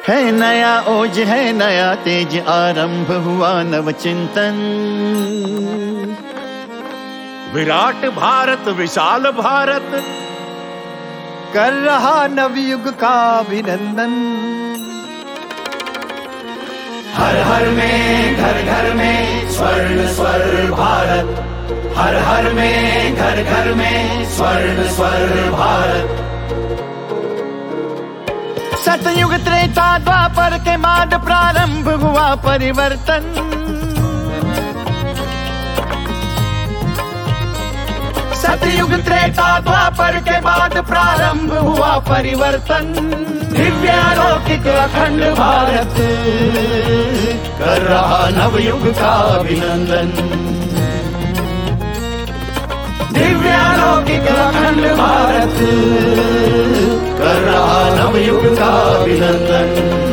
है नया ओज है नया तेज, आरंभ हुआ नव चिंतन। विराट भारत विशाल भारत कर रहा नवयुग का अभिनंदन। हर हर में घर घर में स्वर्ण स्वर भारत, हर हर में घर घर में स्वर्ण स्वर भारत। सतयुग त्रेता द्वापर के बाद प्रारंभ हुआ परिवर्तन। सतयुग त्रेता द्वापर के बाद प्रारंभ हुआ परिवर्तन। दिव्यालौकिक अखंड भारत कर रहा नवयुग का अभिनंदन। दिव्यालौकिक अखंड भारत कर रहा नवयुग का अभिनंदन।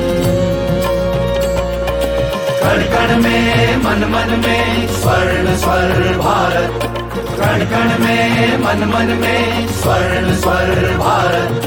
कण कण में मन मन में स्वर्ण स्वर भारत, कण कण में मन मन में स्वर्ण स्वर भारत।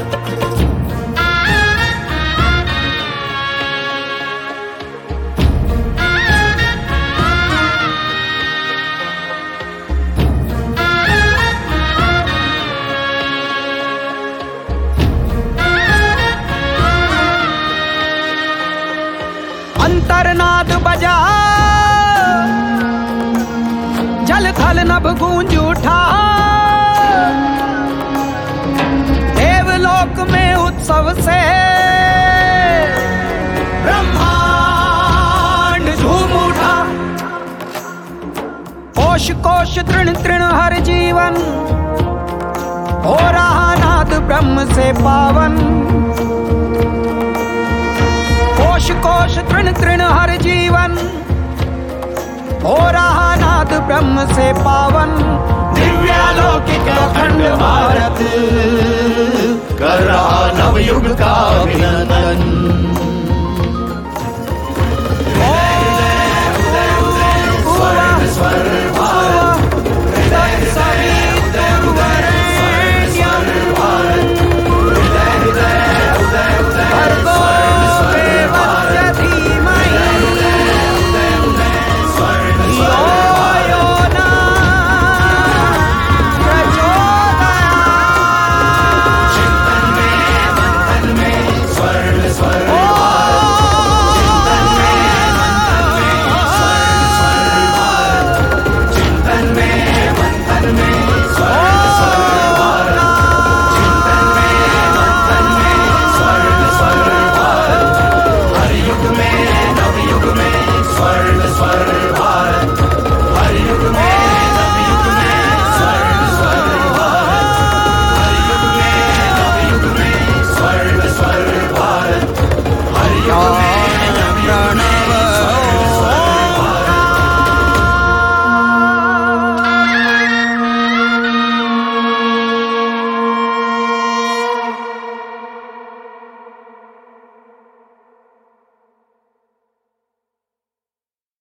अंतरनाद बजा, जल थल नभ गूंज उठा। देवलोक में उत्सव से ब्रह्मांड झूम उठा। कोश कोश तृण तृण हर जीवन, हो रहा नाद ब्रह्म से पावन। कोश कोश तृण तृण हर जीवन, हो रहा नाद ब्रह्म से पावन। दिव्यालौकिक अखंड भारत कर रहा नवयुग का अभिनंदन।